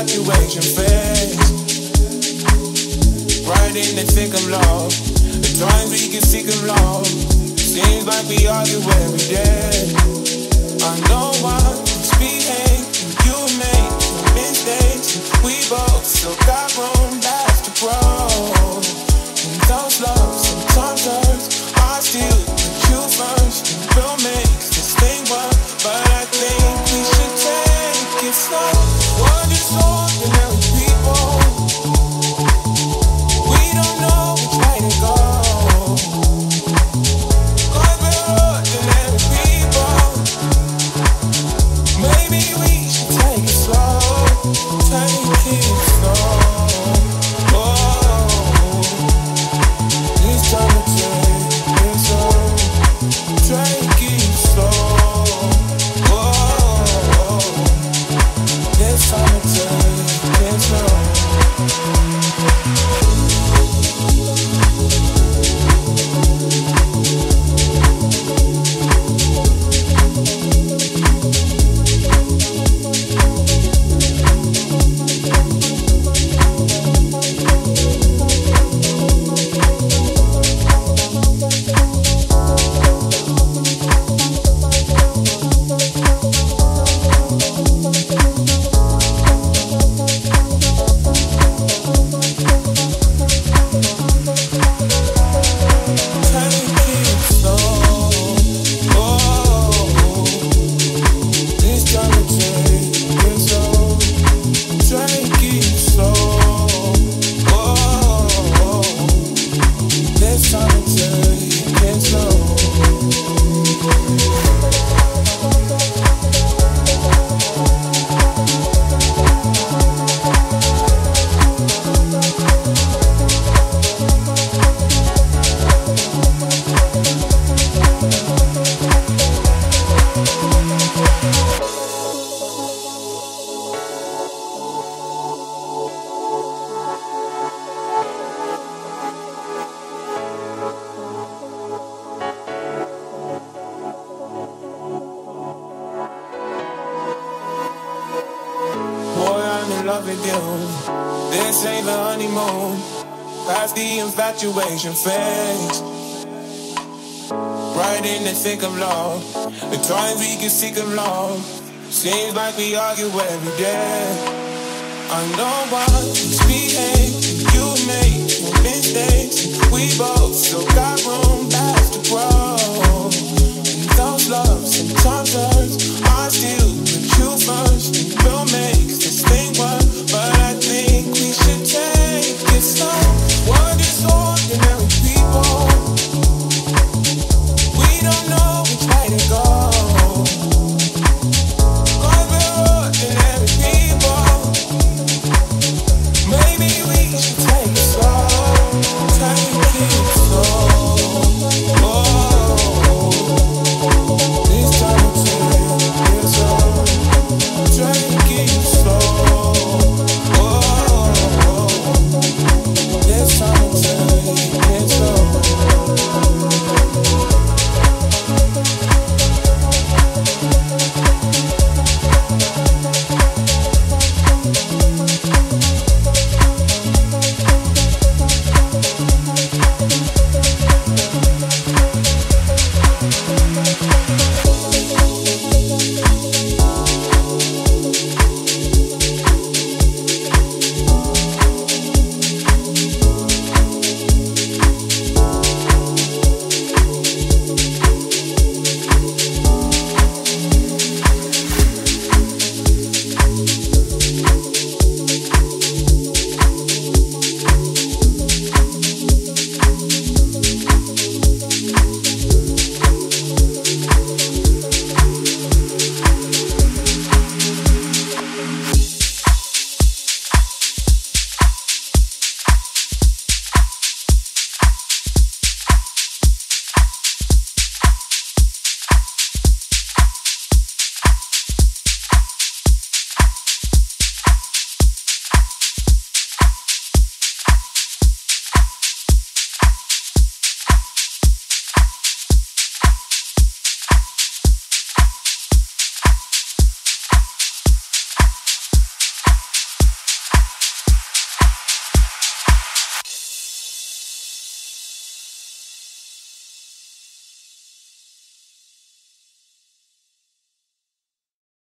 infatuation fades. Right in the thick of love. At times we can seek of love. Seems like we argue every day. I know I misbehave, you make mistakes. We both still got room left to grow. And those loves sometimes hurts. I still put you first. And we'll make this thing work. But I think we should take it slow. We're just ordinary people. We don't know which way to go. Cause we're ordinary people. Maybe we should take it slow. Take it slow. Oh, it's time to take it slow. Take it slow. Oh, it's time to take it slow. This ain't the honeymoon. Past the infatuation phase. Right in the thick of love. At times we can seek of love. Seems like we argue every day. I know I misbehave, you make mistakes. We both still got room left to grow.